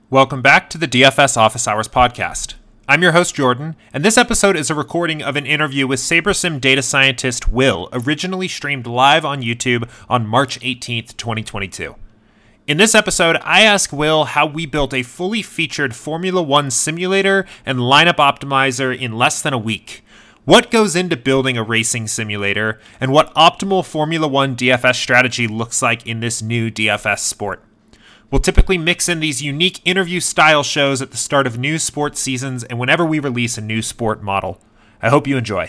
Welcome back to the DFS Office Hours podcast. I'm your host, Jordan, and this episode is a recording of an interview with SaberSim data scientist Will, originally streamed live on YouTube on March 18th, 2022. In this episode, I ask Will how we built a fully featured Formula One simulator and lineup optimizer in less than a week, what goes into building a racing simulator, and what optimal Formula One DFS strategy looks like in this new DFS sport. We'll typically mix in these unique interview-style shows at the start of new sports seasons and whenever we release a new sport model. I hope you enjoy.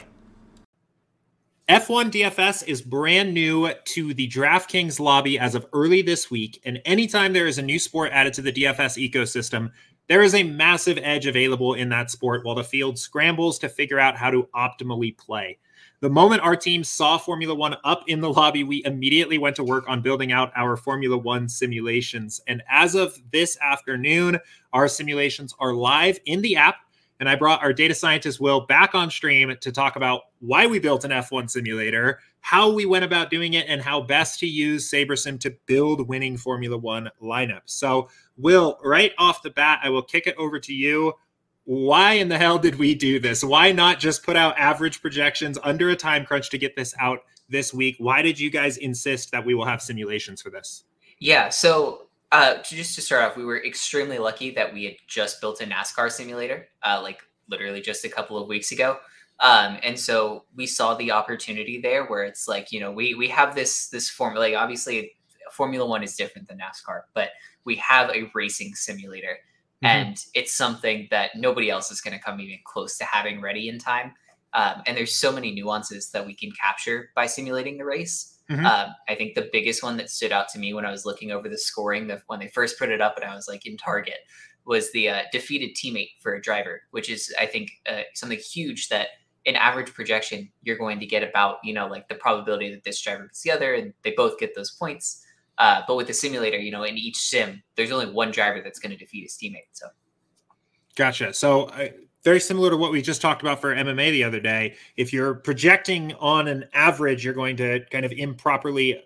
F1 DFS is brand new to the DraftKings lobby as of early this week, and anytime there is a new sport added to the DFS ecosystem, there is a massive edge available in that sport while the field scrambles to figure out how to optimally play. The moment our team saw Formula One up in the lobby, we immediately went to work on building out our Formula One simulations. And as of this afternoon, our simulations are live in the app. And I brought our data scientist, Will, back on stream to talk about why we built an F1 simulator, how we went about doing it, and how best to use SaberSim to build winning Formula One lineups. So, Will, right off the bat, I will kick it over to you. Why in the hell did we do this? Why not just put out average projections under a time crunch to get this out this week? Why did you guys insist that we will have simulations for this? Yeah, so just to start off, we were extremely lucky that we had just built a NASCAR simulator, like literally just a couple of weeks ago. And so we saw the opportunity there where it's like, you know, we have this formula. Like obviously, Formula One is different than NASCAR, but we have a racing simulator. And it's something that nobody else is going to come even close to having ready in time. And there's so many nuances that we can capture by simulating the race. I think the biggest one that stood out to me when I was looking over the scoring, when they first put it up and I was like in Target, was the defeated teammate for a driver, which is, I think, something huge that in average projection, you're going to get about, you know, like the probability that this driver gets the other and they both get those points. But with the simulator, you know, in each sim, there's only one driver that's going to defeat his teammate. So, gotcha. So very similar to what we just talked about for MMA the other day. If you're projecting on an average, you're going to kind of improperly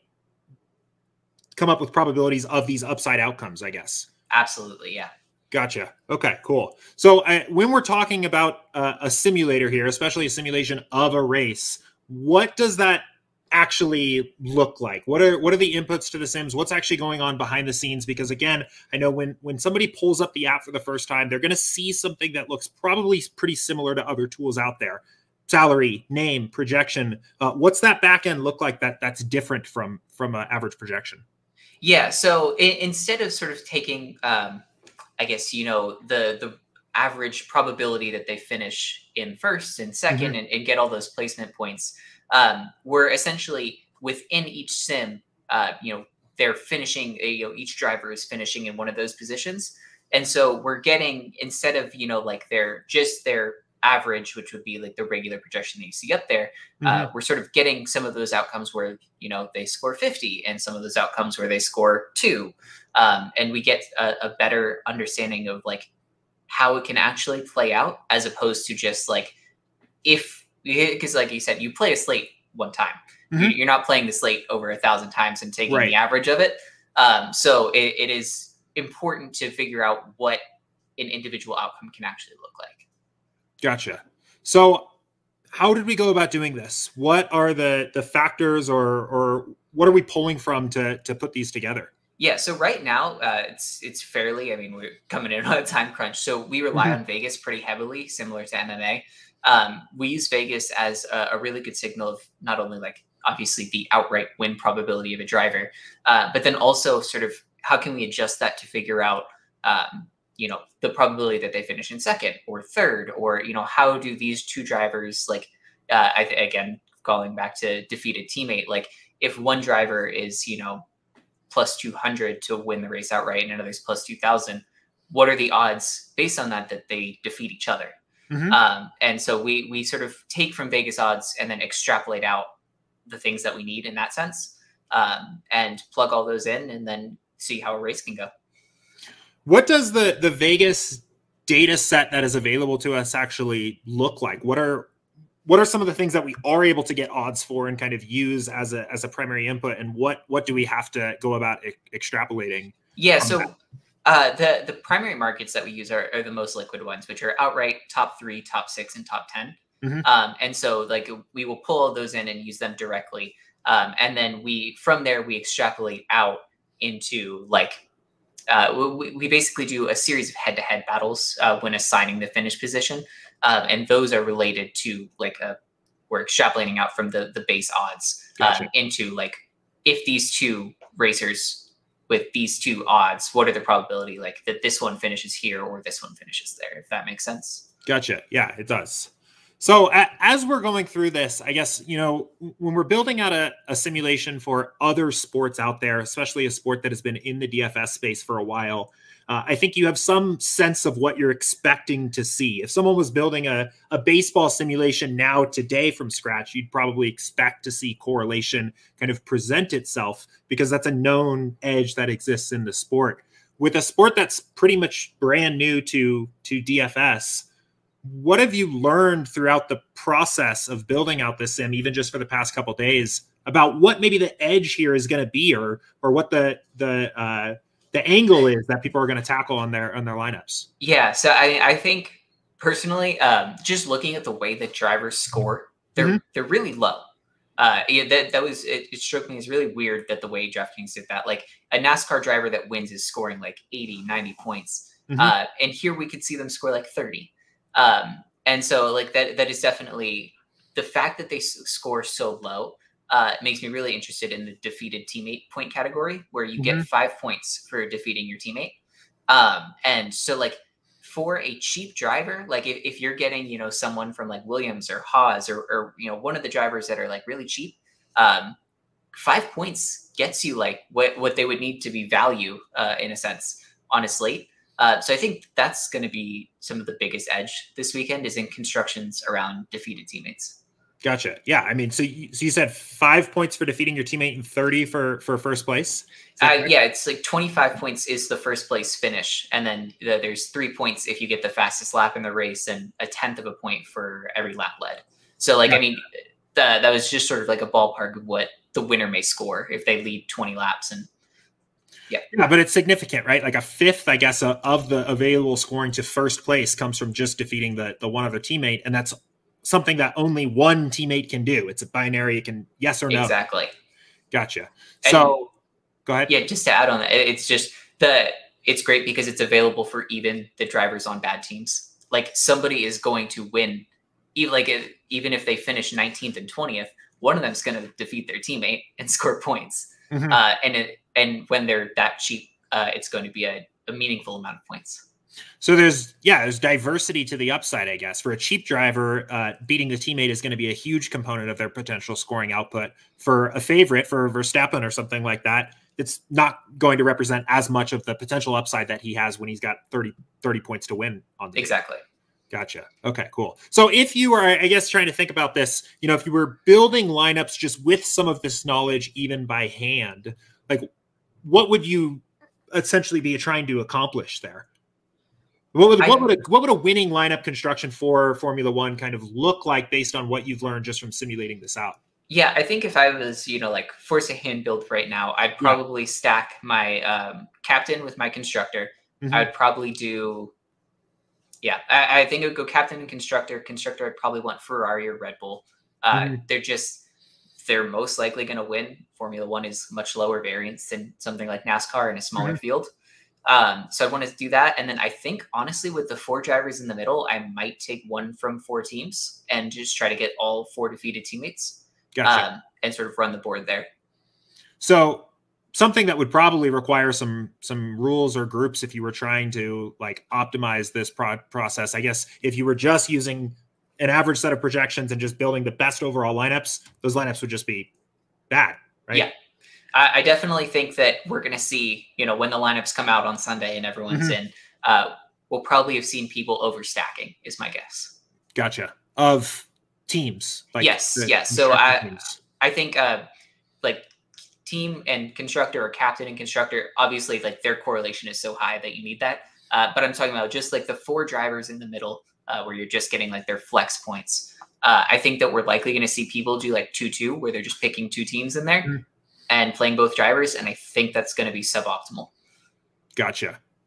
come up with probabilities of these upside outcomes, I guess. Absolutely, yeah. Gotcha. Okay, cool. So when we're talking about a simulator here, especially a simulation of a race, what does that actually look like? What are the inputs to the sims? What's actually going on behind the scenes? Because again, I know when somebody pulls up the app for the first time, they're going to see something that looks probably pretty similar to other tools out there. Salary, name, projection. What's that back end look like that's different from an average projection? Yeah. So instead of sort of taking, I guess, you know, the average probability that they finish in first and second and get all those placement points, we're essentially within each sim, you know, they're finishing, you know, each driver is finishing in one of those positions. And so we're getting, instead of, you know, like their average, which would be like the regular projection that you see up there, we're sort of getting some of those outcomes where, you know, they score 50 and some of those outcomes where they score 2. And we get a better understanding of like how it can actually play out as opposed to just like, because like you said, you play a slate one time. You're not playing the slate over 1,000 times and taking the average of it. So it is important to figure out what an individual outcome can actually look like. Gotcha. So how did we go about doing this? What are the factors or what are we pulling from to put these together? Yeah, so right now it's fairly, I mean, we're coming in on a time crunch. So we rely on Vegas pretty heavily, similar to MMA. We use Vegas as a really good signal of not only like obviously the outright win probability of a driver, but then also sort of how can we adjust that to figure out, you know, the probability that they finish in second or third, or, you know, how do these two drivers, like, again, calling back to defeated teammate, like if one driver is, you know, plus 200 to win the race outright and another's plus 2,000, what are the odds based on that they defeat each other? And so we sort of take from Vegas odds and then extrapolate out the things that we need in that sense, and plug all those in and then see how a race can go. What does the Vegas data set that is available to us actually look like? What are some of the things that we are able to get odds for and kind of use as a primary input? And what do we have to go about extrapolating? Yeah. So The primary markets that we use are the most liquid ones, which are outright top 3, top 6, and top 10. And so like we will pull all those in and use them directly. And then from there, we extrapolate out into like, we basically do a series of head-to-head battles when assigning the finish position. And those are related to like, we're extrapolating out from the base odds into like, if these two racers with these two odds, what are the probability like that this one finishes here or this one finishes there, if that makes sense? Gotcha. Yeah, it does. So as we're going through this, I guess, when we're building out a simulation for other sports out there, especially a sport that has been in the DFS space for a while, I think you have some sense of what you're expecting to see. If someone was building a baseball simulation now today from scratch, you'd probably expect to see correlation kind of present itself because that's a known edge that exists in the sport. With a sport that's pretty much brand new to DFS, what have you learned throughout the process of building out this sim, even just for the past couple of days, about what maybe the edge here is going to be, or what the angle is that people are going to tackle on their lineups? Yeah, so I think personally, just looking at the way that drivers score, they're really low. It struck me as really weird that the way DraftKings did that. Like a NASCAR driver that wins is scoring like 80, 90 points, and here we could see them score like 30. And so like that is definitely the fact that they score so low makes me really interested in the defeated teammate point category, where you get 5 points for defeating your teammate. And so like for a cheap driver, like if you're getting, someone from like Williams or Haas or one of the drivers that are like really cheap, 5 points gets you like what they would need to be value in a sense on a slate. So I think that's going to be some of the biggest edge this weekend is in constructions around defeated teammates. Gotcha. Yeah. I mean, so you said 5 points for defeating your teammate and 30 for first place? Yeah, it's like 25 points is the first place finish. And then there's 3 points if you get the fastest lap in the race and 1/10 of a point for every lap led. So like, I mean, that was just sort of like a ballpark of what the winner may score if they lead 20 laps. And yeah, but it's significant, right? Like a fifth, I guess, of the available scoring to first place comes from just defeating the one other teammate. And that's something that only one teammate can do. It's a binary. It can yes or no. Exactly. Gotcha. So and, go ahead. Yeah, just to add on that, it's just it's great because it's available for even the drivers on bad teams. Like somebody is going to win, even if they finish 19th and 20th, one of them is going to defeat their teammate and score points. And when they're that cheap, it's going to be a meaningful amount of points. So there's diversity to the upside, I guess. For a cheap driver, beating the teammate is going to be a huge component of their potential scoring output. For a favorite, for Verstappen or something like that, it's not going to represent as much of the potential upside that he has when he's got 30 points to win on the Exactly. Day. Gotcha. Okay, cool. So if you were, I guess, trying to think about this, if you were building lineups just with some of this knowledge, even by hand, like what would you essentially be trying to accomplish there? What would a winning lineup construction for Formula One kind of look like based on what you've learned just from simulating this out? Yeah, I think if I was, like force a hand build right now, I'd probably stack my captain with my constructor. I would probably do, I think it would go captain and constructor. Constructor, I'd probably want Ferrari or Red Bull. They're most likely going to win. Formula One is much lower variance than something like NASCAR in a smaller field. So I'd want to do that. And then I think, honestly, with the 4 drivers in the middle, I might take one from 4 teams and just try to get all 4 defeated teammates. Gotcha. And sort of run the board there. So something that would probably require some rules or groups if you were trying to like optimize this process. I guess if you were just using an average set of projections and just building the best overall lineups, those lineups would just be bad, right? Yeah. I definitely think that we're going to see, when the lineups come out on Sunday and everyone's in, we'll probably have seen people overstacking is my guess. Gotcha. Of teams. Like yes. So I think like team and constructor or captain and constructor, obviously like their correlation is so high that you need that. But I'm talking about just like the 4 drivers in the middle where you're just getting like their flex points. I think that we're likely going to see people do like 2-2 where they're just picking 2 teams in there and playing both drivers. And I think that's going to be suboptimal. Gotcha.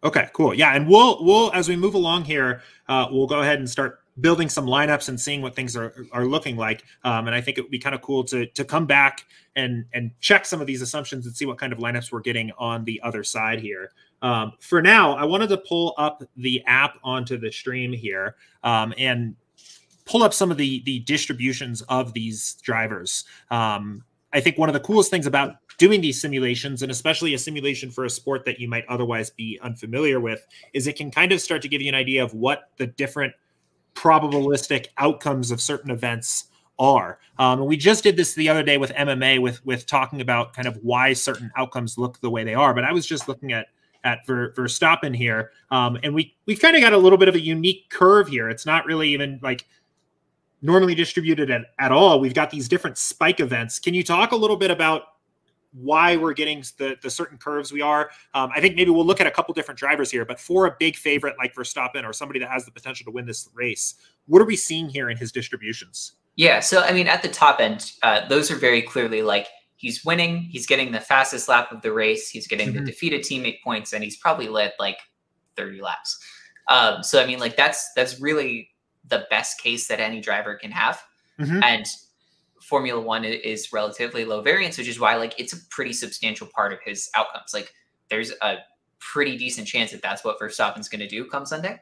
Okay, cool. Yeah, and we'll as we move along here, we'll go ahead and start building some lineups and seeing what things are looking like. And I think it would be kind of cool to come back and check some of these assumptions and see what kind of lineups we're getting on the other side here. For now, I wanted to pull up the app onto the stream here and pull up some of the distributions of these drivers. I think one of the coolest things about doing these simulations, and especially a simulation for a sport that you might otherwise be unfamiliar with, is it can kind of start to give you an idea of what the different probabilistic outcomes of certain events are. And we just did this the other day with MMA with talking about kind of why certain outcomes look the way they are. But I was just looking at Verstappen here, and we've kind of got a little bit of a unique curve here. It's not really even like normally distributed at all. We've got these different spike events. Can you talk a little bit about why we're getting the certain curves we are? I think maybe we'll look at a couple different drivers here, but for a big favorite like Verstappen or somebody that has the potential to win this race, what are we seeing here in his distributions? Yeah, so I mean, at the top end, those are very clearly like he's winning, he's getting the fastest lap of the race, he's getting the defeated teammate points, and he's probably led like 30 laps. So I mean, like that's really the best case that any driver can have. And Formula One is relatively low variance, which is why like it's a pretty substantial part of his outcomes. Like there's a pretty decent chance that that's what Verstappen's going to do come Sunday.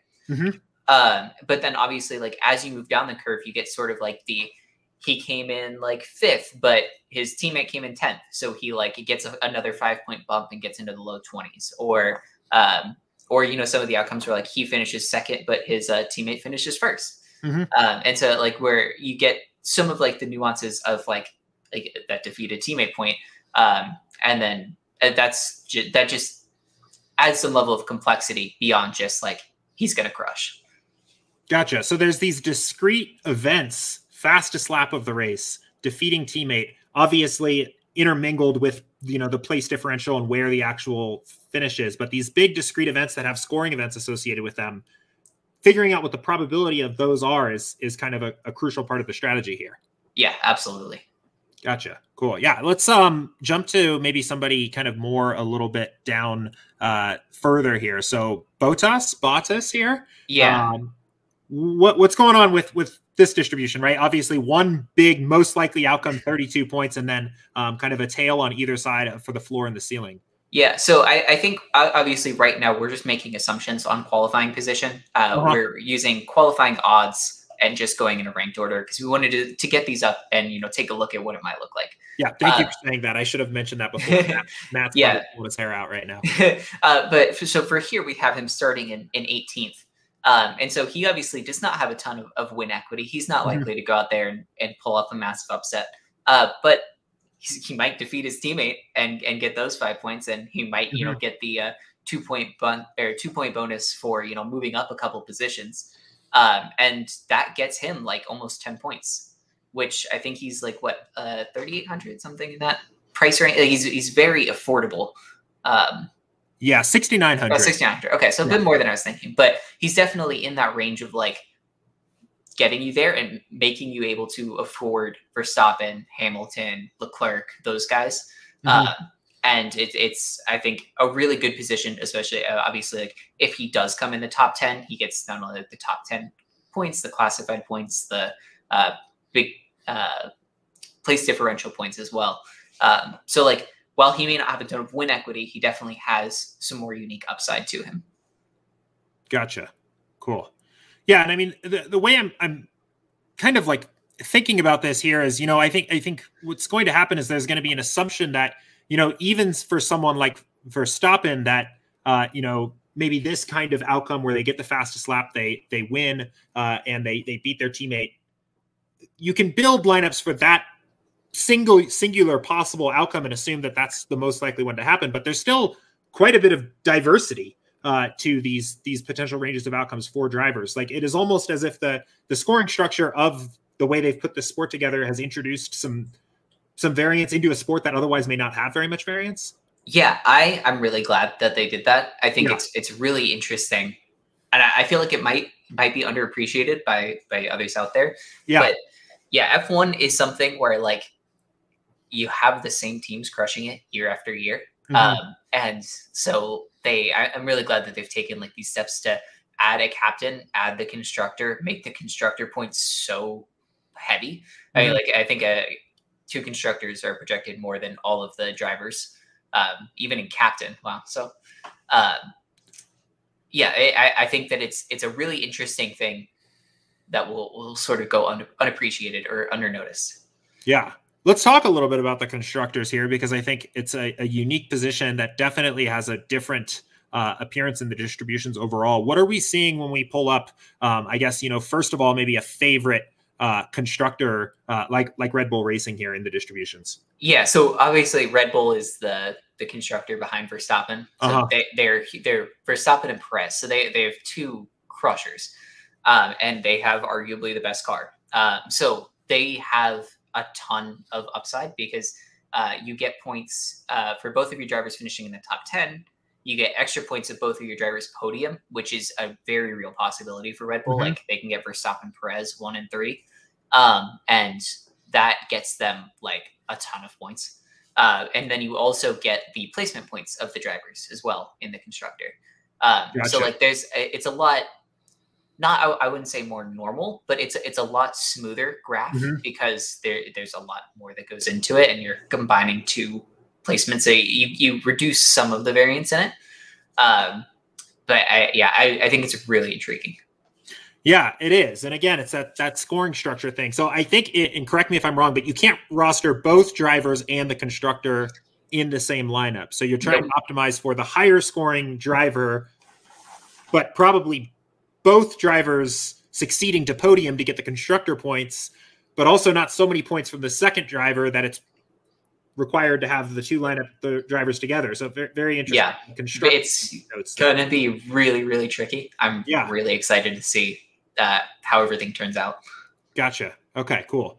But then obviously, like as you move down the curve, you get sort of like he came in like 5th, but his teammate came in 10th, so he like it gets another 5-point bump and gets into the low 20s, or you know, some of the outcomes were like he finishes 2nd, but his teammate finishes 1st. And so like where you get some of like the nuances of like that defeated teammate point, and then that just adds some level of complexity beyond just like he's gonna crush. Gotcha. So there's these discrete events: fastest lap of the race, defeating teammate, obviously intermingled with, you know, the place differential and where the actual finish is, but these big discrete events that have scoring events associated with them, figuring out what the probability of those are is kind of a crucial part of the strategy here. Yeah, absolutely. Gotcha. Cool. Yeah. Let's jump to maybe somebody kind of more a little bit down further here. So Bottas here. Yeah. What's going on with this distribution, right? Obviously one big, most likely outcome, 32 points, and then kind of a tail on either side for the floor and the ceiling. Yeah, so I think obviously right now we're just making assumptions on qualifying position. We're using qualifying odds and just going in a ranked order because we wanted to get these up and, you know, take a look at what it might look like. Yeah, thank you for saying that. I should have mentioned that before. Matt's pulling his hair out right now. But so for here, we have him starting in 18th. And so he obviously does not have a ton of win equity. He's not likely to go out there and pull off a massive upset. But he might defeat his teammate and get those 5 points, and he might, you know, get the 2-point bonus for, you know, moving up a couple positions. And that gets him like almost 10 points, which I think he's like 3,800 something in that price range. He's very affordable. Yeah, 6,900. 6,900. Okay, so a bit more than I was thinking, but he's definitely in that range of like getting you there and making you able to afford Verstappen, Hamilton, Leclerc, those guys. And it's I think a really good position, especially obviously like if he does come in the top 10, he gets not only the top 10 points, the classified points, the big place differential points as well. So like while he may not have a ton of win equity, he definitely has some more unique upside to him. Gotcha. Cool. Yeah, and I mean the way I'm kind of like thinking about this here is, you know, I think what's going to happen is there's going to be an assumption that, you know, even for someone like Verstappen that you know, maybe this kind of outcome where they get the fastest lap, they win and they beat their teammate. You can build lineups for that singular possible outcome and assume that that's the most likely one to happen, but there's still quite a bit of diversity to these potential ranges of outcomes for drivers. Like it is almost as if the scoring structure of the way they've put this sport together has introduced some variance into a sport that otherwise may not have very much variance. Yeah, I'm really glad that they did that. I think it's really interesting, and I feel like it might be underappreciated by others out there. Yeah, but yeah, F1 is something where like you have the same teams crushing it year after year, and so I'm really glad that they've taken like these steps to add a captain, add the constructor, make the constructor points so heavy. I mean, like I think 2 constructors are projected more than all of the drivers, even in captain. Wow. So, yeah, I think that it's a really interesting thing that will sort of go unappreciated or undernoticed. Yeah. Let's talk a little bit about the constructors here, because I think it's a unique position that definitely has a different appearance in the distributions overall. What are we seeing when we pull up, I guess, first of all, maybe a favorite constructor like Red Bull Racing here in the distributions? Yeah, so obviously Red Bull is the constructor behind Verstappen. So they're Verstappen and Perez. So they have 2 crushers, and they have arguably the best car. So they have a ton of upside because you get points for both of your drivers finishing in the top 10. You get extra points of both of your drivers' podium, which is a very real possibility for Red Bull. Like they can get Verstappen, Perez 1 and 3, and that gets them like a ton of points. And then you also get the placement points of the drivers as well in the constructor. Gotcha. So like it's a lot. I wouldn't say more normal, but it's a lot smoother graph because there's a lot more that goes into it, and you're combining 2 placements. So you reduce some of the variance in it. But I think it's really intriguing. Yeah, it is. And again, it's that scoring structure thing. So I think and correct me if I'm wrong, but you can't roster both drivers and the constructor in the same lineup. So you're trying to optimize for the higher scoring driver, but probably both drivers succeeding to podium to get the constructor points, but also not so many points from the second driver that it's required to have the 2 lineup the drivers together. So very interesting. Yeah, it's going to be really, really tricky. I'm really excited to see how everything turns out. Gotcha. Okay, cool.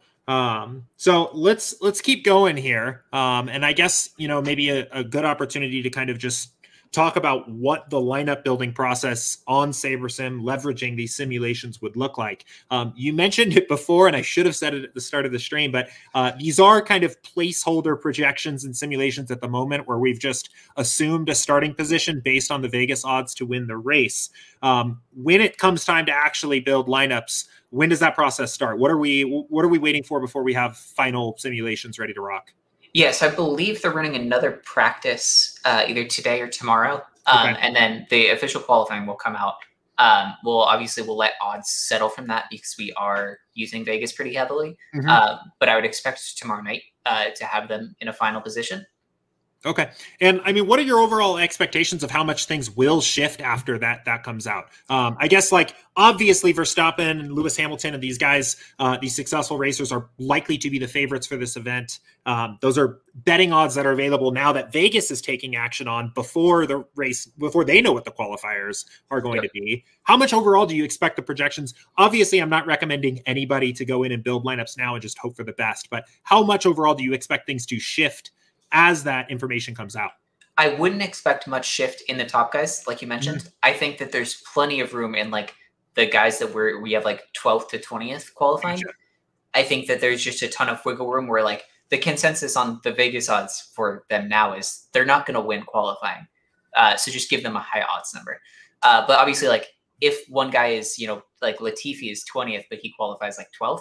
So let's keep going here. And I guess, maybe a good opportunity to kind of just talk about what the lineup building process on SaberSim, leveraging these simulations, would look like. You mentioned it before, and I should have said it at the start of the stream, but these are kind of placeholder projections and simulations at the moment, where we've just assumed a starting position based on the Vegas odds to win the race. When it comes time to actually build lineups, when does that process start? What are we waiting for before we have final simulations ready to rock? Yes, I believe they're running another practice either today or tomorrow. And then the official qualifying will come out. We'll let odds settle from that because we are using Vegas pretty heavily. But I would expect tomorrow night to have them in a final position. Okay. And I mean, what are your overall expectations of how much things will shift after that comes out? I guess, like, obviously Verstappen and Lewis Hamilton and these guys, these successful racers, are likely to be the favorites for this event. Those are betting odds that are available now that Vegas is taking action on before the race, before they know what the qualifiers are going to be. How much overall do you expect the projections? Obviously, I'm not recommending anybody to go in and build lineups now and just hope for the best, but how much overall do you expect things to shift as that information comes out? I wouldn't expect much shift in the top guys, like you mentioned. I think that there's plenty of room in like the guys that we have like 12th to 20th qualifying. Gotcha. I think that there's just a ton of wiggle room where like the consensus on the Vegas odds for them now is they're not going to win qualifying. So just give them a high odds number. But obviously, like if one guy is, like Latifi is 20th, but he qualifies like 12th,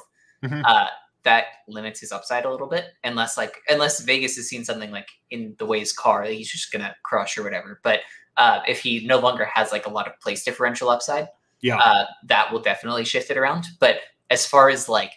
that limits his upside a little bit, unless Vegas has seen something like in the way his car that he's just gonna crush or whatever. But if he no longer has like a lot of place differential upside, that will definitely shift it around. But as far as like,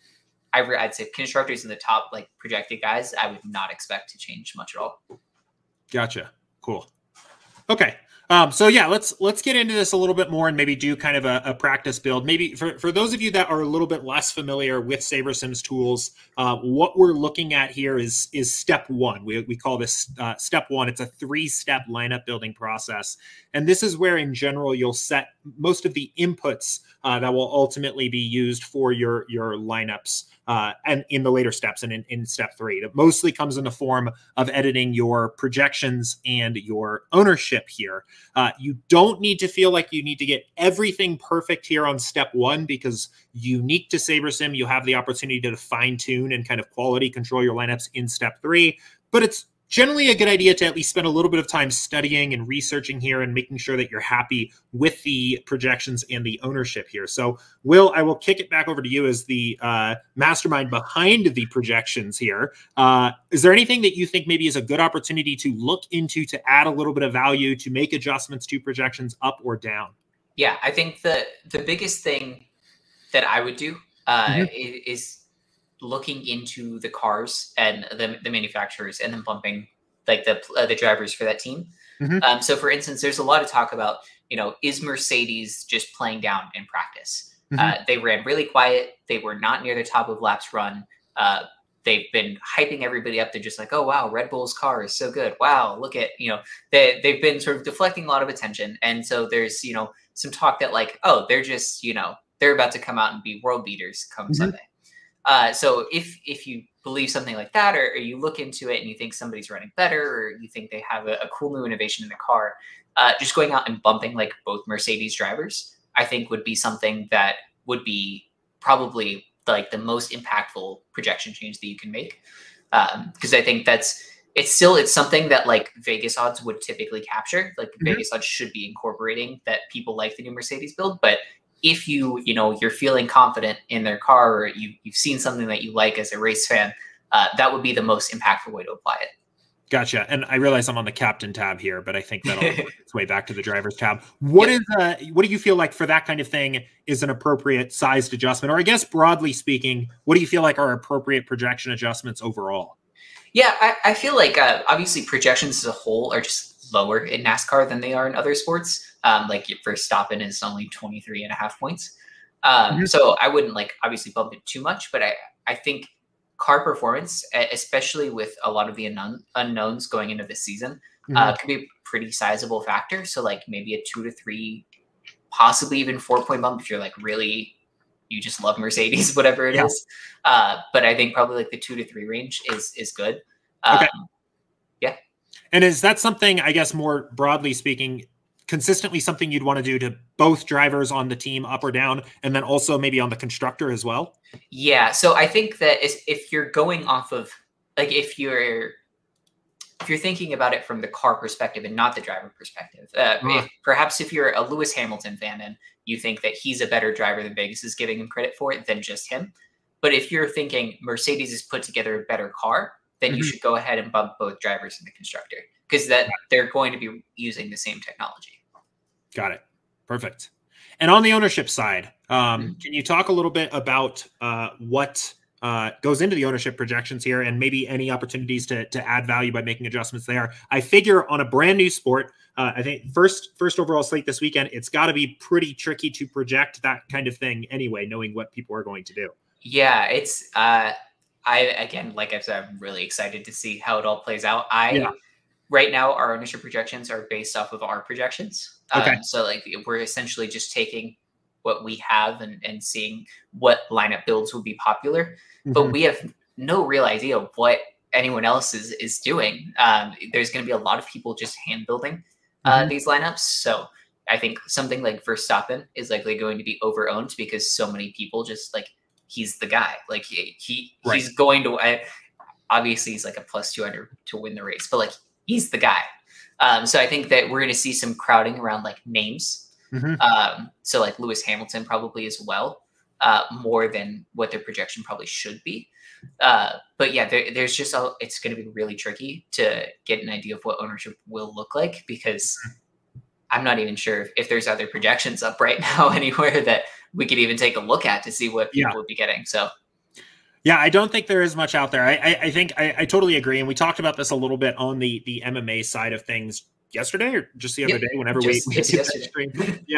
I'd say constructors in the top like projected guys, I would not expect to change much at all. Gotcha. Cool. Okay. So yeah, let's get into this a little bit more and maybe do kind of a practice build. Maybe for those of you that are a little bit less familiar with SaberSim's tools, what we're looking at here is step 1. We call this step 1. It's a 3-step lineup building process. And this is where in general you'll set most of the inputs that will ultimately be used for your lineups and in the later steps and in step 3. It mostly comes in the form of editing your projections and your ownership here. You don't need to feel like you need to get everything perfect here on step 1, because unique to SaberSim, you have the opportunity to fine tune and kind of quality control your lineups in step 3. But it's generally a good idea to at least spend a little bit of time studying and researching here and making sure that you're happy with the projections and the ownership here. So, Will, I will kick it back over to you as the mastermind behind the projections here. Is there anything that you think maybe is a good opportunity to look into to add a little bit of value, to make adjustments to projections up or down? Yeah, I think the biggest thing that I would do is looking into the cars and the manufacturers, and then bumping like the drivers for that team. So for instance, there's a lot of talk about, is Mercedes just playing down in practice? They ran really quiet. They were not near the top of laps run. They've been hyping everybody up. They're just like, oh, wow, Red Bull's car is so good. Wow, look at, they've been sort of deflecting a lot of attention. And so there's, some talk that like, oh, they're just, they're about to come out and be world beaters come Sunday. So if you believe something like that, or you look into it and you think somebody's running better, or you think they have a cool new innovation in the car, just going out and bumping like both Mercedes drivers, I think would be something that would be probably like the most impactful projection change that you can make. Because I think it's something that like Vegas odds would typically capture. Like Vegas odds should be incorporating that people like the new Mercedes build, but if you're feeling confident in their car, or you've seen something that you like as a race fan, that would be the most impactful way to apply it. Gotcha. And I realize I'm on the captain tab here, but I think that'll work its way back to the driver's tab. What do you feel like for that kind of thing is an appropriate sized adjustment? Or I guess broadly speaking, what do you feel like are appropriate projection adjustments overall? Yeah, I feel like obviously projections as a whole are just lower in NASCAR than they are in other sports. Like Verstappen is only 23.5 points. So I wouldn't like obviously bump it too much, but I think car performance, especially with a lot of the unknowns going into this season, could be a pretty sizable factor. So like maybe a 2 to 3, possibly even 4-point bump if you're like really, you just love Mercedes, whatever it is. But I think probably like the 2 to 3 range is good. Okay. Yeah. And is that something, I guess, more broadly speaking, consistently something you'd want to do to both drivers on the team, up or down, and then also maybe on the constructor as well? Yeah. So I think that if you're going off of like, if you're thinking about it from the car perspective and not the driver perspective, perhaps if you're a Lewis Hamilton fan and you think that he's a better driver than Vegas is giving him credit for it than just him. But if you're thinking Mercedes has put together a better car, then you should go ahead and bump both drivers in the constructor, because they're going to be using the same technology. Got it. Perfect. And on the ownership side, can you talk a little bit about what goes into the ownership projections here, and maybe any opportunities to add value by making adjustments there? I figure on a brand new sport, I think first overall slate this weekend, it's got to be pretty tricky to project that kind of thing anyway, knowing what people are going to do. Yeah, it's again, like I've said, I'm really excited to see how it all plays out. Right now, our ownership projections are based off of our projections. So like we're essentially just taking what we have and seeing what lineup builds will be popular, but we have no real idea of what anyone else is doing. There's going to be a lot of people just hand building these lineups. So I think something like Verstappen is likely going to be over-owned because so many people just like, he's the guy. Like he's going to, obviously he's like a plus 200 to win the race, but like he's the guy. So I think that we're going to see some crowding around like names. So like Lewis Hamilton probably as well, more than what their projection probably should be. But yeah, there's just it's going to be really tricky to get an idea of what ownership will look like, because I'm not even sure if there's other projections up right now anywhere that we could even take a look at to see what people would be getting. So yeah, I don't think there is much out there. I think I totally agree. And we talked about this a little bit on the MMA side of things yesterday, or just the other day, whenever we did that stream.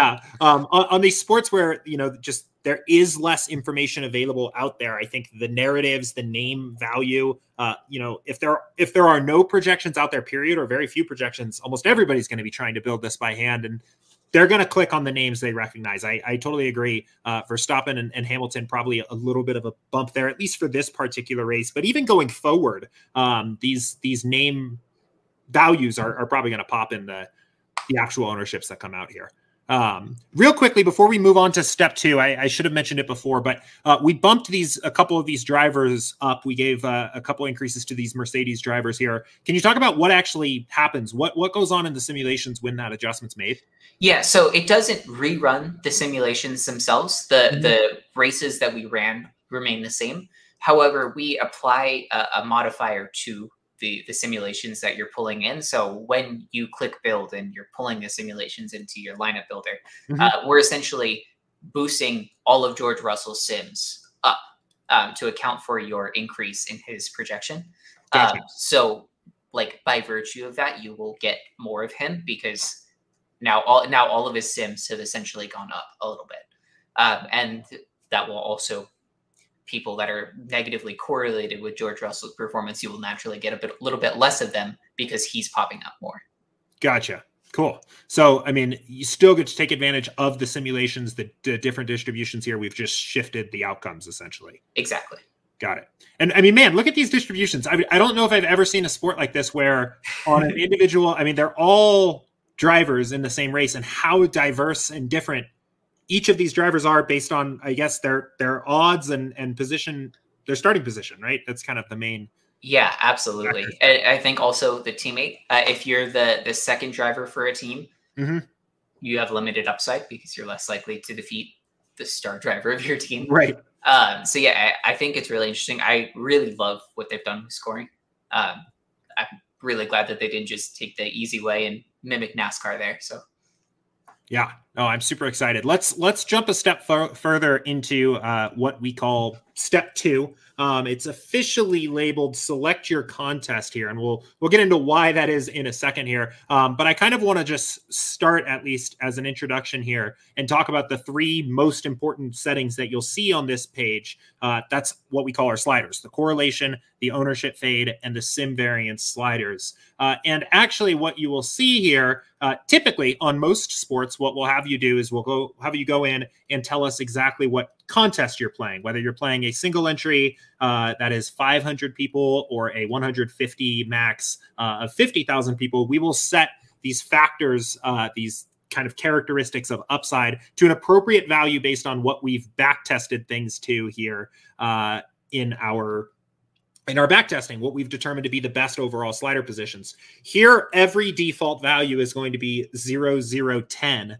On these sports where, just there is less information available out there. I think the narratives, the name value, if there are no projections out there, period, or very few projections, almost everybody's going to be trying to build this by hand, and they're going to click on the names they recognize. I totally agree. Verstappen and Hamilton, probably a little bit of a bump there, at least for this particular race. But even going forward, these name values are probably going to pop in the actual ownerships that come out here. Real quickly, before we move on to step two, I should have mentioned it before, but we bumped a couple of these drivers up. We gave a couple increases to these Mercedes drivers here. Can you talk about what actually happens? What goes on in the simulations when that adjustment's made? Yeah, so it doesn't rerun the simulations themselves. The races that we ran remain the same. However, we apply a modifier to the simulations that you're pulling in. So when you click build and you're pulling the simulations into your lineup builder, we're essentially boosting all of George Russell's sims up to account for your increase in his projection. Gotcha. So like by virtue of that, you will get more of him because now all of his sims have essentially gone up a little bit. And that will also, people that are negatively correlated with George Russell's performance, you will naturally get a little bit less of them because he's popping up more. Gotcha. Cool. So, I mean, you still get to take advantage of the simulations, the different distributions here. We've just shifted the outcomes essentially. Exactly. Got it. And I mean, man, look at these distributions. I don't know if I've ever seen a sport like this where on an individual, I mean, they're all drivers in the same race, and how diverse and different each of these drivers are based on, I guess, their odds and position, their starting position, right? That's kind of the main. Yeah, absolutely. I think also the teammate, if you're the second driver for a team, you have limited upside because you're less likely to defeat the star driver of your team. Right. So yeah, I think it's really interesting. I really love what they've done with scoring. I'm really glad that they didn't just take the easy way and mimic NASCAR there. So yeah, no, I'm super excited. Let's jump a step further into what we call step two. It's officially labeled "Select Your Contest" here, and we'll get into why that is in a second here. But I kind of want to just start, at least as an introduction here, and talk about the three most important settings that you'll see on this page. That's what we call our sliders: the correlation, the ownership fade, and the sim variance sliders. And actually, what you will see here, typically on most sports, what we'll have you do is we'll have you go in and tell us exactly what contest you're playing, whether you're playing a single entry that is 500 people or a 150 max of 50,000 people. We will set these factors, these kind of characteristics of upside to an appropriate value based on what we've back tested things to here in our back testing, what we've determined to be the best overall slider positions. Here, every default value is going to be 0, 0, 10,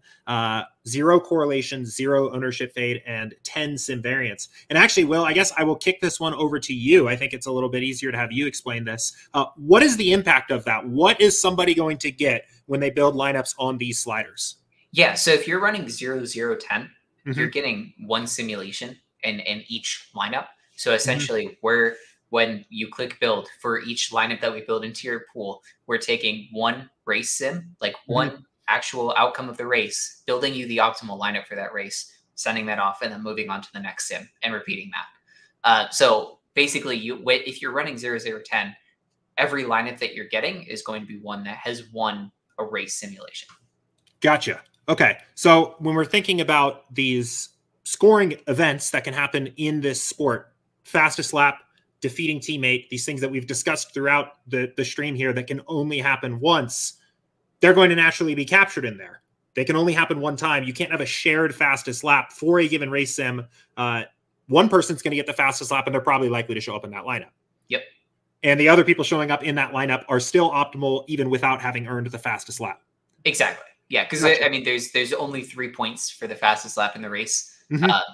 0 correlation, 0 ownership fade, and 10 sim variance. And actually, Will, I guess I will kick this one over to you. I think it's a little bit easier to have you explain this. What is the impact of that? What is somebody going to get when they build lineups on these sliders? Yeah, so if you're running 0, 0, 10, you're getting one simulation in each lineup. So essentially, when you click build for each lineup that we build into your pool, we're taking one race sim, like one actual outcome of the race, building you the optimal lineup for that race, sending that off, and then moving on to the next sim and repeating that. So basically, if you're running 0, 0, 10, every lineup that you're getting is going to be one that has won a race simulation. Gotcha. Okay. So when we're thinking about these scoring events that can happen in this sport, fastest lap, defeating teammate, these things that we've discussed throughout the stream here that can only happen once, they're going to naturally be captured in there. They can only happen one time. You can't have a shared fastest lap for a given race sim. One person's going to get the fastest lap, and they're probably likely to show up in that lineup. Yep. And the other people showing up in that lineup are still optimal even without having earned the fastest lap. Exactly. Yeah, because gotcha. I mean, there's only 3 points for the fastest lap in the race.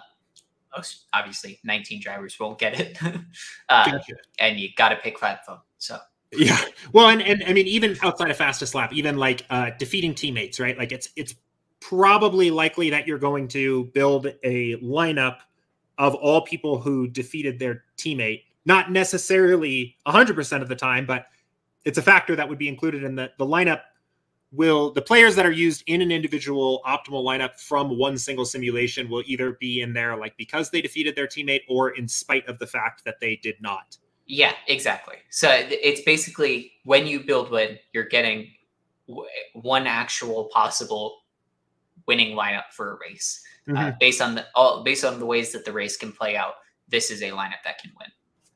Obviously 19 drivers won't get it. Gotcha. And you got to pick 5 of them. So yeah, well, and I mean, even outside of fastest lap, even like defeating teammates, right? Like it's probably likely that you're going to build a lineup of all people who defeated their teammate, not necessarily 100% of the time, but it's a factor that would be included in the lineup. The players that are used in an individual optimal lineup from one single simulation will either be in there like because they defeated their teammate or in spite of the fact that they did not. Yeah, exactly. So it's basically when you build win, you're getting one actual possible winning lineup for a race. Based on the ways that the race can play out, this is a lineup that can win.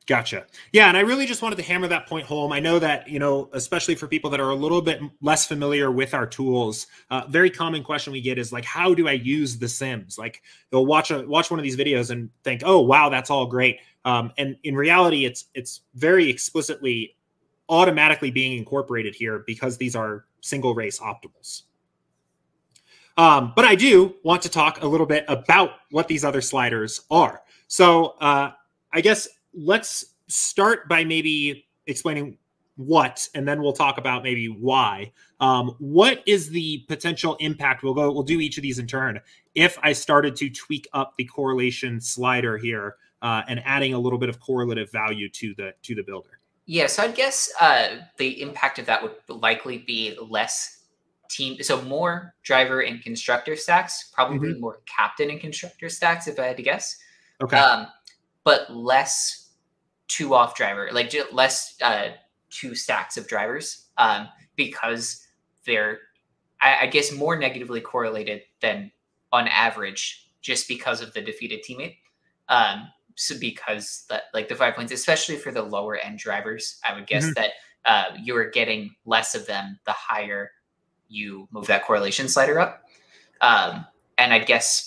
Gotcha. Yeah, and I really just wanted to hammer that point home. I know that, especially for people that are a little bit less familiar with our tools, very common question we get is like, how do I use the Sims? Like they'll watch one of these videos and think, oh, wow, that's all great. And in reality, it's very explicitly automatically being incorporated here because these are single race optimals. But I do want to talk a little bit about what these other sliders are. So I guess let's start by maybe explaining what, and then we'll talk about maybe why. What is the potential impact? We'll do each of these in turn. If I started to tweak up the correlation slider here and adding a little bit of correlative value to the builder. Yeah, so I'd guess the impact of that would likely be less team, so more driver and constructor stacks, probably more captain and constructor stacks, if I had to guess. Okay. But less 2-off driver, like just less 2 stacks of drivers, because they're, I guess, more negatively correlated than on average, just because of the defeated teammate. So because that, like the 5 points, especially for the lower end drivers, I would guess that you're getting less of them the higher you move that correlation slider up. And I guess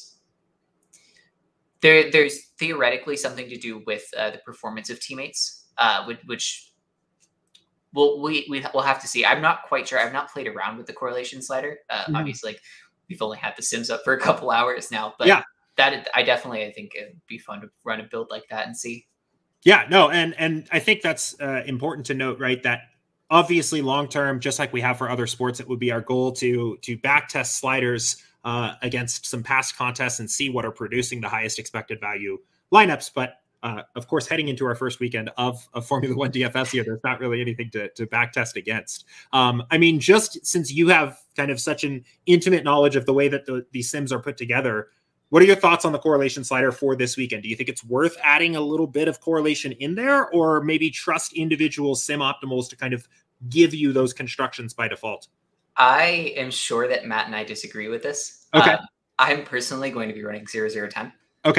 there's theoretically something to do with the performance of teammates, which we'll have to see. I'm not quite sure. I've not played around with the correlation slider. Obviously, like, we've only had the Sims up for a couple hours now, but yeah, that I think it'd be fun to run a build like that and see. Yeah, no, and I think that's important to note, right? That obviously long term, just like we have for other sports, it would be our goal to back test sliders against some past contests and see what are producing the highest expected value lineups. But of course, heading into our first weekend of Formula One DFS here, there's not really anything to back test against. I mean, just since you have kind of such an intimate knowledge of the way that these Sims are put together, what are your thoughts on the correlation slider for this weekend? Do you think it's worth adding a little bit of correlation in there, or maybe trust individual sim optimals to kind of give you those constructions by default? I am sure that Matt and I disagree with this. Okay. I'm personally going to be running 0010. Okay.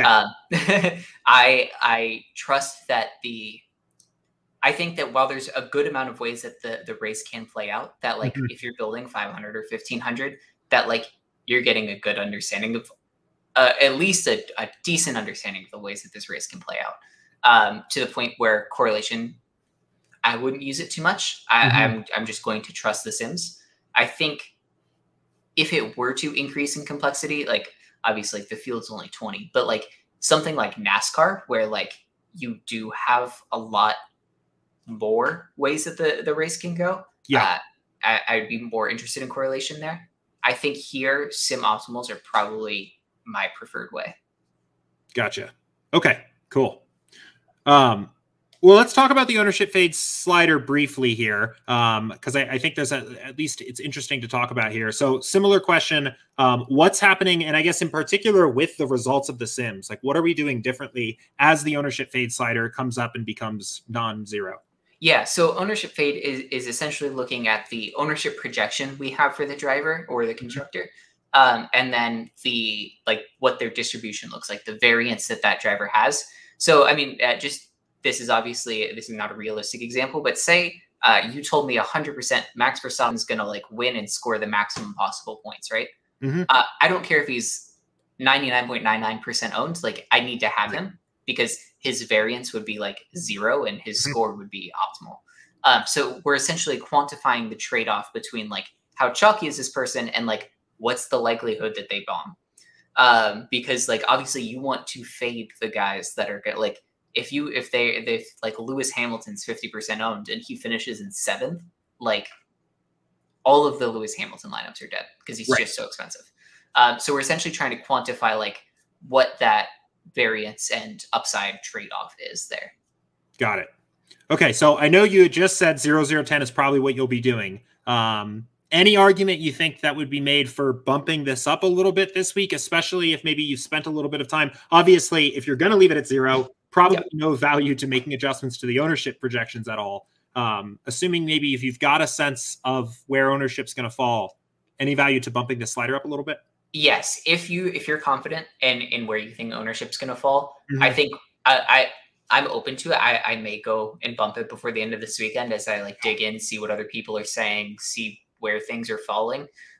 I trust that I think that while there's a good amount of ways that the race can play out, that like if you're building 500 or 1500, that like you're getting a good understanding of at least a decent understanding of the ways that this race can play out, to the point where correlation, I wouldn't use it too much. I'm just going to trust the Sims. I think if it were to increase in complexity, like obviously the field's only 20, but like something like NASCAR, where like you do have a lot more ways that the race can go. Yeah, I'd be more interested in correlation there. I think here sim optimals are probably my preferred way. Gotcha. Okay, cool. Well, let's talk about the ownership fade slider briefly here, because I think there's at least it's interesting to talk about here. So similar question, what's happening, and I guess in particular with the results of the Sims, like what are we doing differently as the ownership fade slider comes up and becomes non-zero? Yeah, so ownership fade is essentially looking at the ownership projection we have for the driver or the constructor, and then the what their distribution looks like, the variance that driver has. So I mean, this is not a realistic example, but say you told me 100% Max Verstappen's going to win and score the maximum possible points, right? I don't care if he's 99.99% owned. I need to have him because his variance would be 0 and his score would be optimal. So we're essentially quantifying the trade-off between how chalky is this person and what's the likelihood that they bomb. Because obviously you want to fade the guys that are good. If Lewis Hamilton's 50% owned and he finishes in 7th, all of the Lewis Hamilton lineups are dead because he's just so expensive. So we're essentially trying to quantify what that variance and upside trade-off is there. Got it. Okay, so I know you just said 0010 is probably what you'll be doing. Any argument you think that would be made for bumping this up a little bit this week, especially if maybe you spent a little bit of time? Obviously, if you're going to leave it at 0, probably no value to making adjustments to the ownership projections at all. Assuming maybe if you've got a sense of where ownership's going to fall, any value to bumping the slider up a little bit? Yes, if you're confident in where you think ownership's going to fall, I think I I'm open to it. I may go and bump it before the end of this weekend as I like dig in, see what other people are saying, see where things are falling.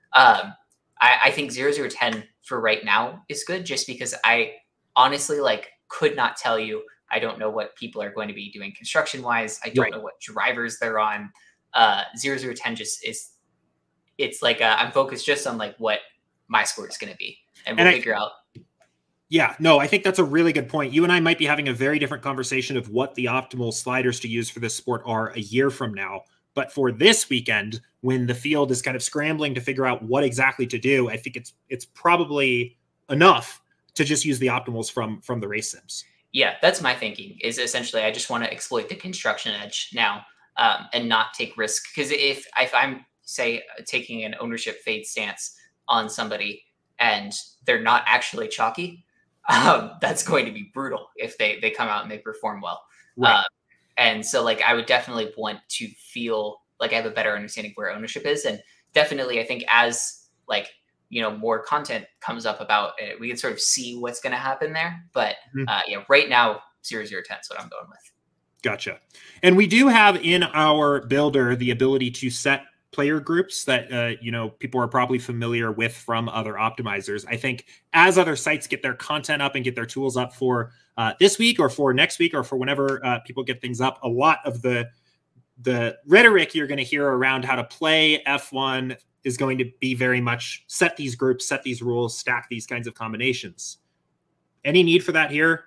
I think 0-0-10 for right now is good, just because I honestly like could not tell you. I don't know what people are going to be doing construction wise. I don't know what drivers they're on. 0-0-10 just is, it's like I'm focused just on like what my score is going to be, and we'll figure out. Yeah, no, I think that's a really good point. You and I might be having a very different conversation of what the optimal sliders to use for this sport are a year from now. But for this weekend, when the field is kind of scrambling to figure out what exactly to do, I think it's probably enough to just use the optimals from the race sims. Yeah, that's my thinking, is essentially I just want to exploit the construction edge now, and not take risk. Because if I'm, say, taking an ownership fade stance on somebody and they're not actually chalky, that's going to be brutal if they come out and they perform well. Right. And so like I would definitely want to feel like I have a better understanding of where ownership is. And definitely I think as like, you know, more content comes up about it, we can sort of see what's going to happen there. But yeah, right now 0-0-10 is what I'm going with. Gotcha. And we do have in our builder the ability to set player groups that you know, people are probably familiar with from other optimizers. I think as other sites get their content up and get their tools up for this week or for next week or for whenever people get things up, a lot of the rhetoric you're going to hear around how to play F1 is going to be very much set these groups, set these rules, stack these kinds of combinations. Any need for that here?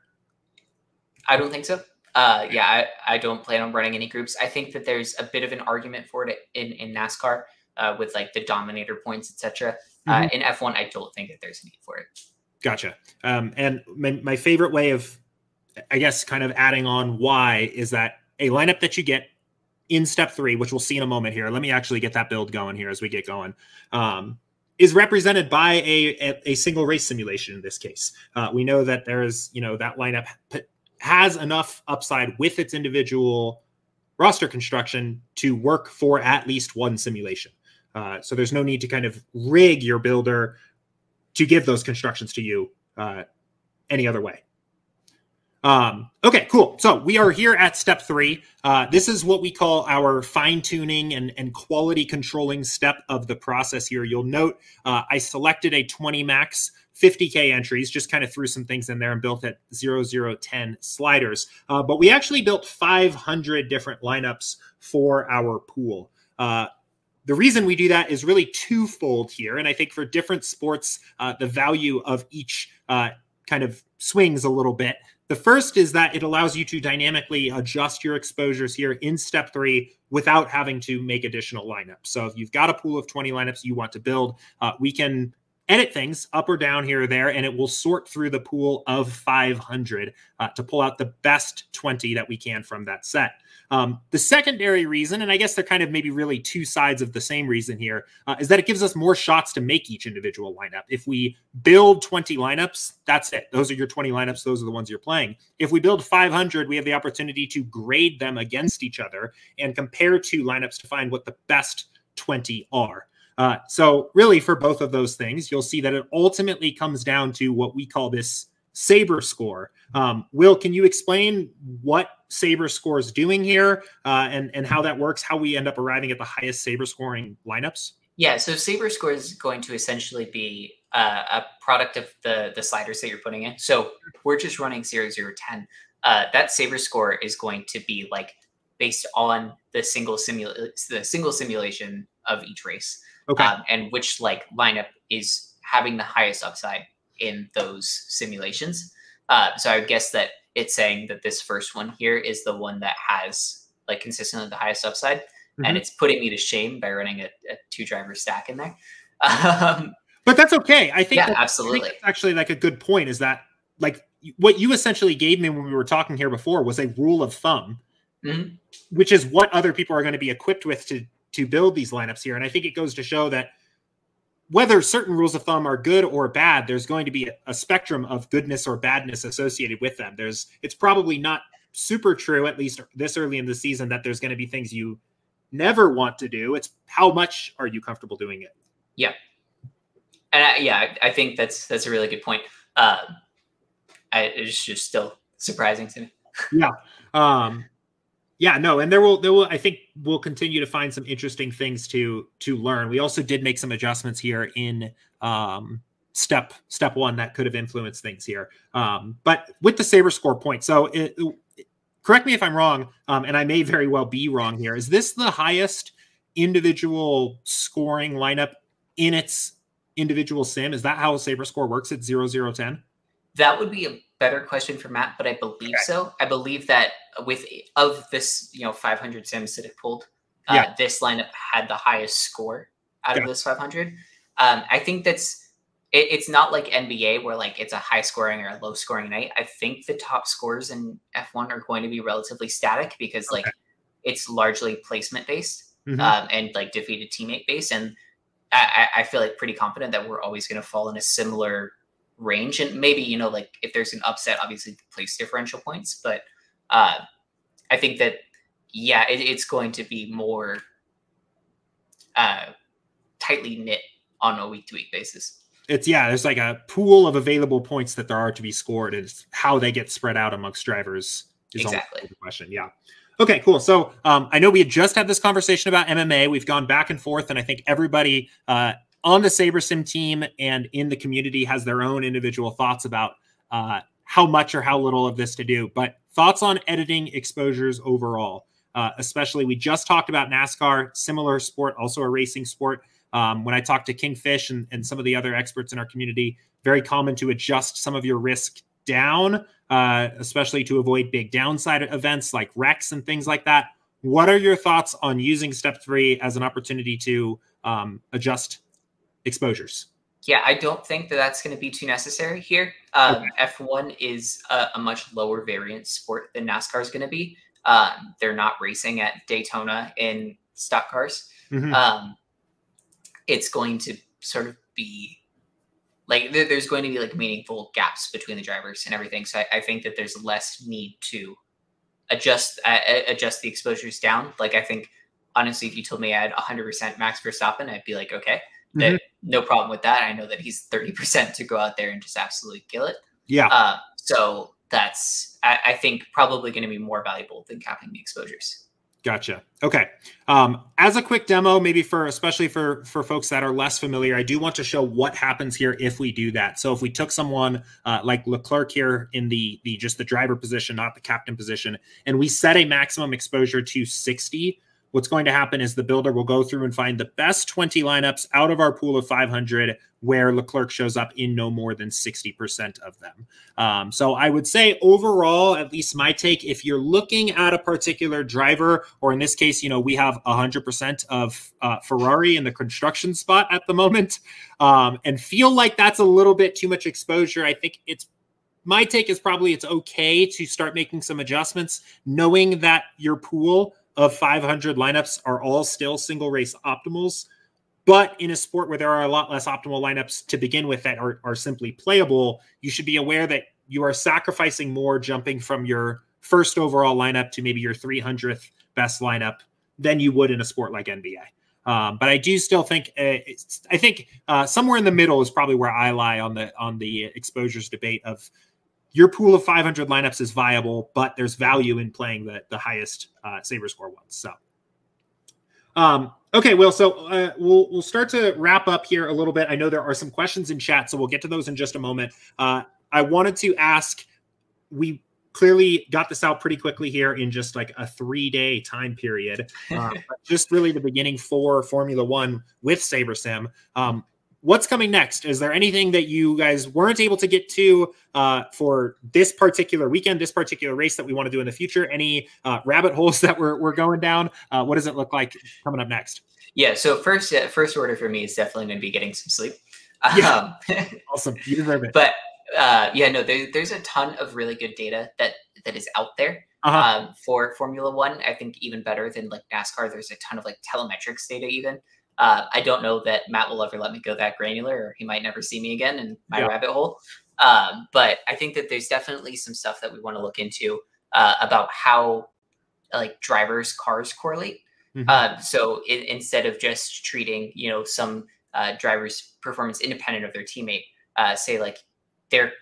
I don't think so. Yeah, I don't plan on running any groups. I think that there's a bit of an argument for it in NASCAR with like the dominator points, etc. In F1, I don't think that there's a need for it. Gotcha. And my favorite way of, I guess, kind of adding on why is that a lineup that you get in step 3, which we'll see in a moment here. Let me actually get that build going here as we get going. Is represented by a single race simulation in this case. We know that there's, you know, that lineup has enough upside with its individual roster construction to work for at least one simulation. So there's no need to kind of rig your builder to give those constructions to you any other way. Okay, cool. So we are here at step 3. This is what we call our fine-tuning and quality controlling step of the process here. You'll note I selected a 20 max 50K entries, just kind of threw some things in there and built at 0-0-10 sliders. But we actually built 500 different lineups for our pool. The reason we do that is really twofold here. And I think for different sports, the value of each kind of swings a little bit. The first is that it allows you to dynamically adjust your exposures here in step 3 without having to make additional lineups. So if you've got a pool of 20 lineups you want to build, we can edit things up or down here or there, and it will sort through the pool of 500 to pull out the best 20 that we can from that set. The secondary reason, and I guess they're kind of maybe really two sides of the same reason here, is that it gives us more shots to make each individual lineup. If we build 20 lineups, that's it. Those are your 20 lineups. Those are the ones you're playing. If we build 500, we have the opportunity to grade them against each other and compare two lineups to find what the best 20 are. So really for both of those things, you'll see that it ultimately comes down to what we call this Saber score. Will, can you explain what Saber score is doing here and how that works, how we end up arriving at the highest Saber scoring lineups? Yeah, so Saber score is going to essentially be a product of the sliders that you're putting in. So we're just running 0-0-10. That Saber score is going to be like based on the single simulation of each race. Okay. And which like lineup is having the highest upside in those simulations. So I would guess that it's saying that this first one here is the one that has like consistently the highest upside. Mm-hmm. And it's putting me to shame by running a 2-driver stack in there. But that's okay. I think, yeah, absolutely. I think that's actually like a good point, is that like what you essentially gave me when we were talking here before was a rule of thumb, mm-hmm. which is what other people are going to be equipped with to build these lineups here. And I think it goes to show that whether certain rules of thumb are good or bad, there's going to be a spectrum of goodness or badness associated with them. It's probably not super true, at least this early in the season, that there's going to be things you never want to do. It's how much are you comfortable doing it? Yeah. And I think that's a really good point. It's just still surprising to me. Yeah. Yeah, no, and there will I think we'll continue to find some interesting things to learn. We also did make some adjustments here in step one that could have influenced things here. But with the Saber score point, so correct me if I'm wrong, and I may very well be wrong here. Is this the highest individual scoring lineup in its individual sim? Is that how Saber score works at 0-0-10? That would be a better question for Matt, but I believe so. I believe that of this 500 sims that it pulled, this lineup had the highest score out of this 500. I think it's not like NBA where like it's a high scoring or a low scoring night. I think the top scores in F1 are going to be relatively static because like it's largely placement based and like defeated teammate based. And I feel like pretty confident that we're always going to fall in a similar range. And maybe, like if there's an upset, obviously place differential points. But I think that, it's going to be more tightly knit on a week to week basis. There's like a pool of available points that there are to be scored. It's how they get spread out amongst drivers is exactly the question. Yeah. Okay, cool. So I know we had just had this conversation about MMA. We've gone back and forth, and I think everybody on the SaberSim team and in the community has their own individual thoughts about how much or how little of this to do. But thoughts on editing exposures overall, especially we just talked about NASCAR, similar sport, also a racing sport. When I talked to Kingfish and some of the other experts in our community, very common to adjust some of your risk down, especially to avoid big downside events like wrecks and things like that. What are your thoughts on using step 3 as an opportunity to adjust exposures? Yeah, I don't think that that's going to be too necessary here. F1 is a much lower variant sport than NASCAR is going to be. They're not racing at Daytona in stock cars. It's going to sort of be like there's going to be like meaningful gaps between the drivers and everything. So I think that there's less need to adjust the exposures down. Like I think honestly, if you told me I had 100% Max Verstappen, I'd be like, okay, no problem with that. I know that he's 30% to go out there and just absolutely kill it. Yeah. So that's I think probably going to be more valuable than capping the exposures. Gotcha. Okay. As a quick demo, maybe especially for folks that are less familiar, I do want to show what happens here if we do that. So if we took someone like Leclerc here in the just the driver position, not the captain position, and we set a maximum exposure to 60, what's going to happen is the builder will go through and find the best 20 lineups out of our pool of 500 where Leclerc shows up in no more than 60% of them. So I would say overall, at least my take, if you're looking at a particular driver, or in this case, we have 100% of Ferrari in the construction spot at the moment, and feel like that's a little bit too much exposure, I think my take is probably it's okay to start making some adjustments, knowing that your pool of 500 lineups are all still single race optimals. But in a sport where there are a lot less optimal lineups to begin with that are simply playable, you should be aware that you are sacrificing more jumping from your first overall lineup to maybe your 300th best lineup than you would in a sport like NBA. But I do still think somewhere in the middle is probably where I lie on the exposures debate of your pool of 500 lineups is viable, but there's value in playing the highest Saber score ones. So, okay, Will. So we'll start to wrap up here a little bit. I know there are some questions in chat, so we'll get to those in just a moment. I wanted to ask. We clearly got this out pretty quickly here in just like a 3-day time period. But just really the beginning for Formula One with SaberSim. What's coming next? Is there anything that you guys weren't able to get to for this particular weekend, this particular race that we want to do in the future? Any rabbit holes that we're going down? What does it look like coming up next? Yeah. So first order for me is definitely going to be getting some sleep. Yeah. Awesome. You deserve it. But there's a ton of really good data that is out there for Formula One. I think even better than like NASCAR, there's a ton of like telemetrics data even. I don't know that Matt will ever let me go that granular, or he might never see me again in my rabbit hole. But I think that there's definitely some stuff that we want to look into about how like drivers' cars correlate. So instead of just treating, some driver's performance independent of their teammate, say like their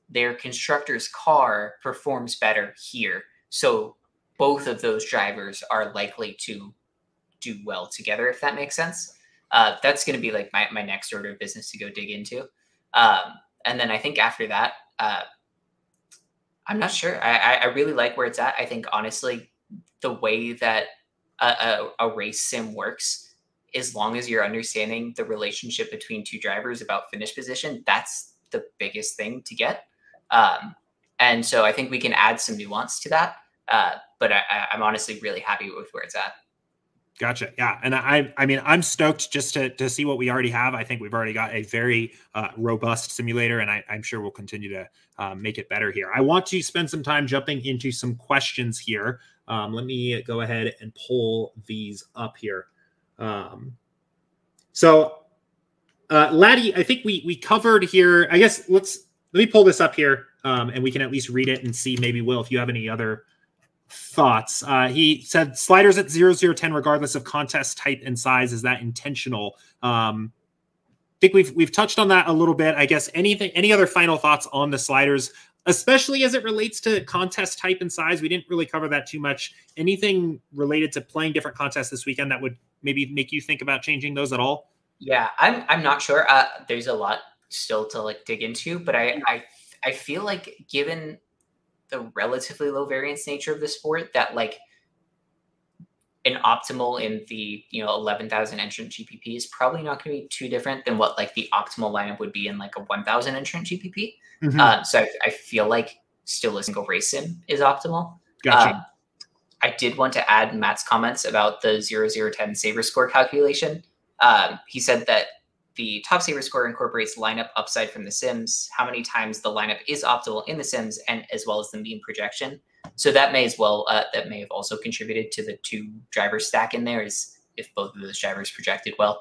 their constructor's car performs better here. So both of those drivers are likely to do well together, if that makes sense. That's going to be like my next order of business to go dig into. And then I think after that, I'm not sure. I really like where it's at. I think, honestly, the way that a race sim works, as long as you're understanding the relationship between two drivers about finish position, that's the biggest thing to get. And so I think we can add some nuance to that. But I'm honestly really happy with where it's at. Gotcha. Yeah. And I mean, I'm stoked just to see what we already have. I think we've already got a very robust simulator, and I'm sure we'll continue to make it better here. I want to spend some time jumping into some questions here. Let me go ahead and pull these up here. So Laddie, I think we covered here. I guess let me pull this up here, and we can at least read it and see maybe, Will, if you have any other thoughts. He said sliders at 0010 regardless of contest type and size. Is that intentional? I think we've touched on that a little bit. I guess any other final thoughts on the sliders, especially as it relates to contest type and size? We didn't really cover that too much. Anything related to playing different contests this weekend that would maybe make you think about changing those at all? Yeah, I'm not sure. There's a lot still to like dig into, but I feel like, given the relatively low variance nature of the sport, that like an optimal in the 11,000 entrant GPP is probably not going to be too different than what like the optimal lineup would be in like a 1,000 entrant GPP. Mm-hmm. So I feel like still a single race sim is optimal. Gotcha. I did want to add Matt's comments about the 0010 saver score calculation. He said that the top saver score incorporates lineup upside from the sims, how many times the lineup is optimal in the sims, and as well as the mean projection. So that may as well, that may have also contributed to the two driver stack in there, is if both of those drivers projected well.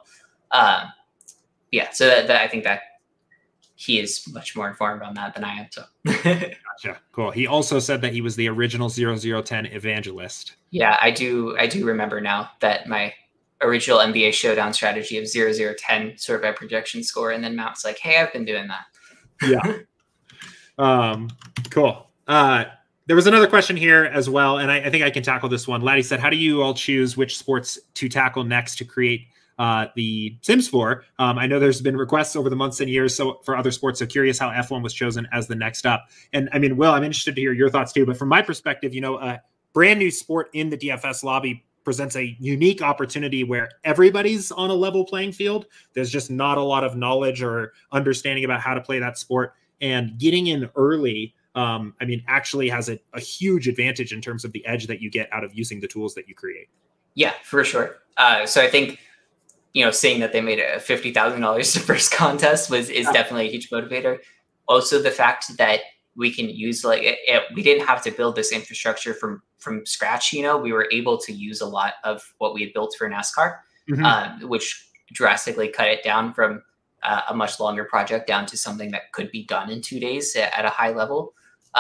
Yeah, so that I think that he is much more informed on that than I am. So Gotcha. Cool. He also said that he was the original 0010 evangelist. Yeah, I do remember now that my original NBA showdown strategy of 0010 sort of by projection score, and then Mount's like, hey, I've been doing that. Yeah. Cool. There was another question here as well, and I think I can tackle this one. Laddie said, how do you all choose which sports to tackle next to create the Sims for? I know there's been requests over the months and years for other sports, so curious how F1 was chosen as the next up. And I mean, Will, I'm interested to hear your thoughts too, but from my perspective, a brand new sport in the DFS lobby presents a unique opportunity where everybody's on a level playing field. There's just not a lot of knowledge or understanding about how to play that sport, and getting in early, actually has a huge advantage in terms of the edge that you get out of using the tools that you create. Yeah, for sure. So I think, seeing that they made a $50,000 to first contest is definitely a huge motivator. Also, the fact that we can use we didn't have to build this infrastructure from scratch. We were able to use a lot of what we had built for NASCAR, mm-hmm. Which drastically cut it down from a much longer project down to something that could be done in 2 days at a high level.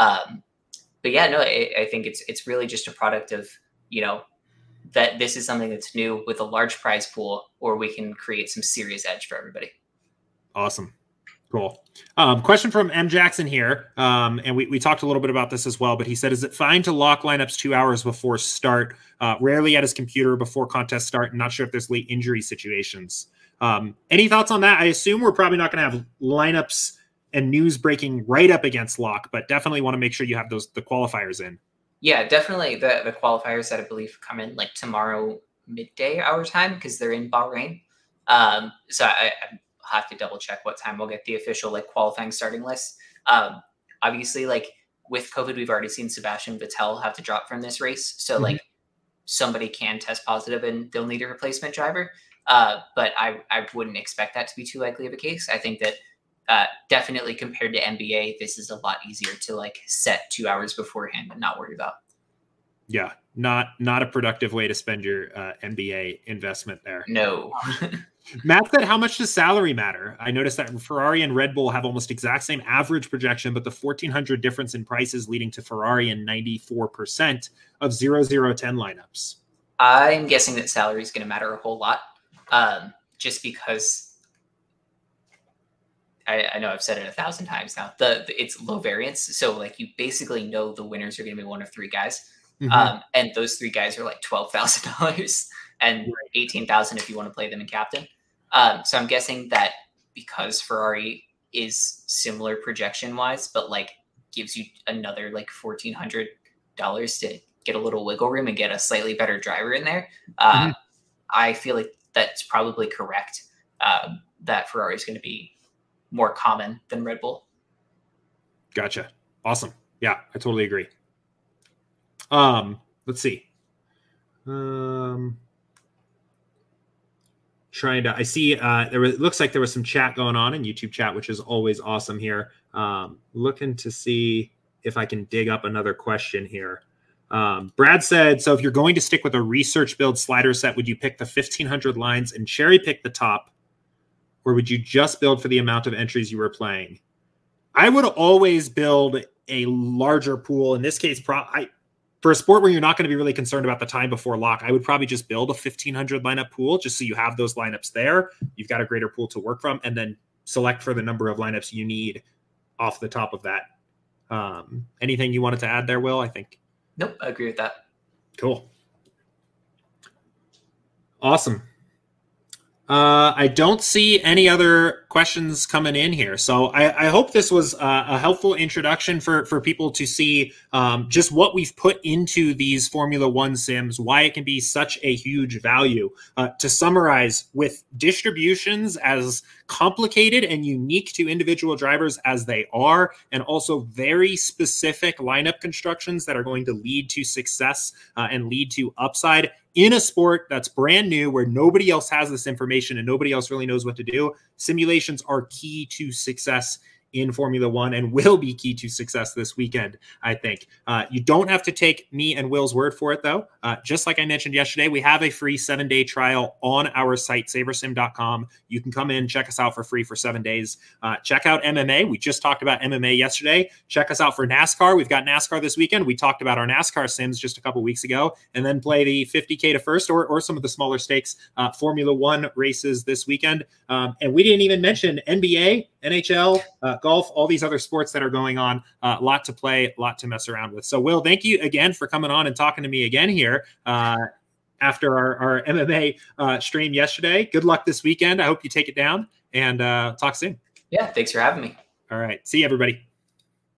But yeah, no, I think it's really just a product of, that this is something that's new with a large prize pool, or we can create some serious edge for everybody. Awesome. Cool. Question from M. Jackson here. And we talked a little bit about this as well, but he said, is it fine to lock lineups 2 hours before start? Rarely at his computer before contest start. And not sure if there's late injury situations. Any thoughts on that? I assume we're probably not going to have lineups and news breaking right up against lock, but definitely want to make sure you have the qualifiers in. Yeah, definitely the qualifiers that I believe come in like tomorrow midday our time, because they're in Bahrain. So I have to double check what time we'll get the official qualifying starting list. Obviously, with COVID, we've already seen Sebastian Vettel have to drop from this race. So mm-hmm. Somebody can test positive and they'll need a replacement driver. But I wouldn't expect that to be too likely of a case. I think that definitely compared to NBA, this is a lot easier to set 2 hours beforehand and not worry about. Yeah, not a productive way to spend your NBA investment there. No. Matt said, how much does salary matter? I noticed that Ferrari and Red Bull have almost exact same average projection, but the 1,400 difference in prices leading to Ferrari in 94% of 0010 lineups. I'm guessing that salary is going to matter a whole lot, just because I know I've said it 1,000 times now. It's low variance, so like you basically know the winners are going to be one of three guys, and those three guys are like $12,000 and 18,000 if you want to play them in captain. So I'm guessing that because Ferrari is similar projection wise, but like gives you another like $1,400 to get a little wiggle room and get a slightly better driver in there. I feel like that's probably correct. That Ferrari is going to be more common than Red Bull. Gotcha. Awesome. Yeah, I totally agree. Let's see. I see looks like there was some chat going on in YouTube chat, which is always awesome here. Looking to see if I can dig up another question here. Brad said, so if you're going to stick with a research build slider set, would you pick the 1,500 lines and cherry pick the top, or would you just build for the amount of entries you were playing? I would always build a larger pool. In this case, for a sport where you're not going to be really concerned about the time before lock, I would probably just build a 1,500 lineup pool just so you have those lineups there. You've got a greater pool to work from, and then select for the number of lineups you need off the top of that. Anything you wanted to add there, Will? I think. Nope, I agree with that. Cool. Awesome. I don't see any other questions coming in here. So I hope this was a helpful introduction for people to see just what we've put into these Formula One sims, why it can be such a huge value. To summarize, with distributions as complicated and unique to individual drivers as they are, and also very specific lineup constructions that are going to lead to success and lead to upside, in a sport that's brand new where nobody else has this information and nobody else really knows what to do, simulations are key to success in Formula One and will be key to success this weekend, I think. You don't have to take me and Will's word for it, though. Just like I mentioned yesterday, we have a free 7-day trial on our site, sabersim.com. You can come in, check us out for free for 7 days. Check out MMA. We just talked about MMA yesterday. Check us out for NASCAR. We've got NASCAR this weekend. We talked about our NASCAR sims just a couple weeks ago, and then play the 50K to first or some of the smaller stakes Formula One races this weekend. And we didn't even mention NBA, NHL, golf, all these other sports that are going on. A lot to play, a lot to mess around with. So, Will, thank you again for coming on and talking to me again here after our MMA stream yesterday. Good luck this weekend. I hope you take it down, and talk soon. Yeah, thanks for having me. All right. See you, everybody.